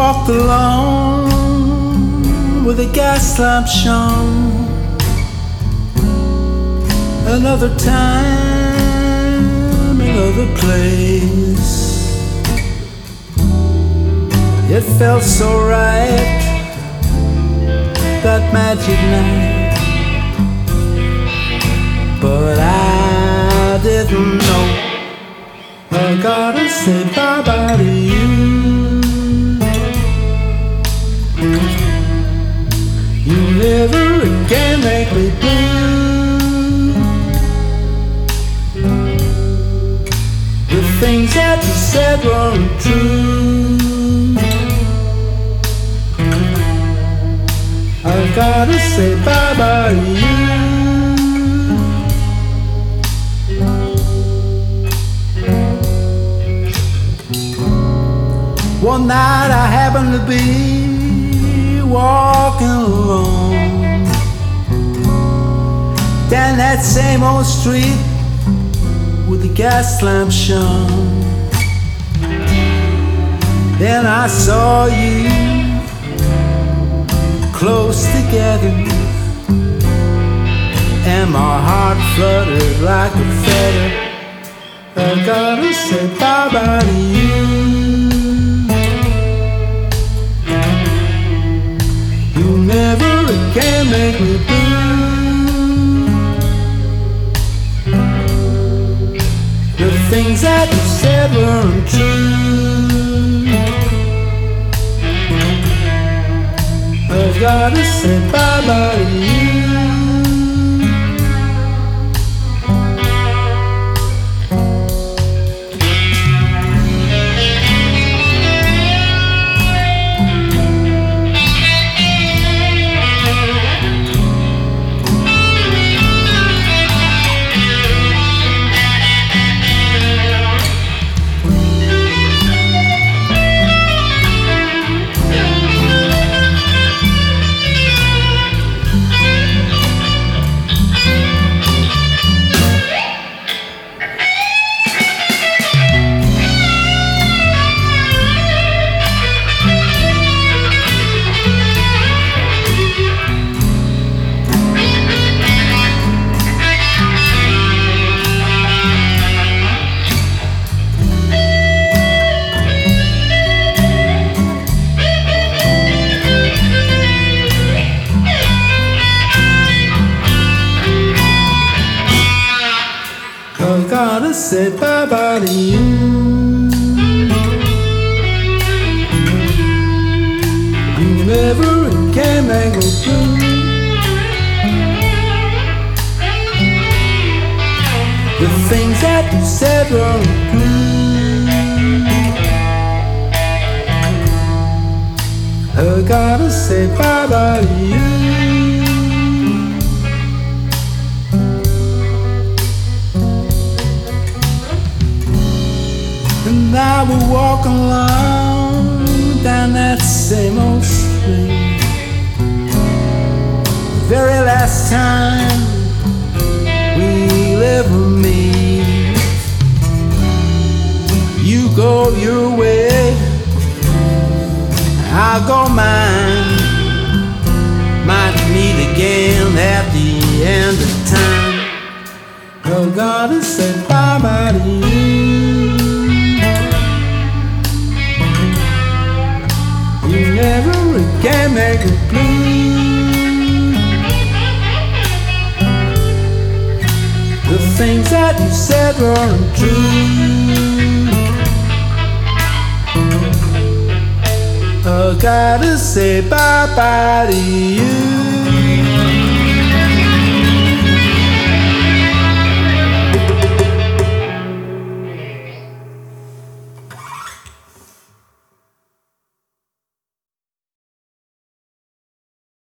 walked alone with a gas lamp shone. Another time, another place. It felt so right that magic night, but I didn't know I gotta say bye-bye to you. You never again make me blue. The things that you said weren't true. I gotta say bye-bye to you. One night I happened to be walking alone down that same old street with the gas lamp shone. Then I saw you close together, and my heart fluttered like a feather. I gotta say bye-bye to you. You never again make me blue. The things that you said weren't true. I've gotta say bye-bye to you. I gotta say bye-bye to you. You never again make me blue. The things that you said weren't true. I gotta say bye-bye to you. And I will walk along down that same old street. The very last time we'll ever meet. You go your way, I'll go mine. Might meet again at the end of time. I gotta say bye-bye to you. You never again make me blue. The things that you said weren't true. I gotta say bye-bye to you.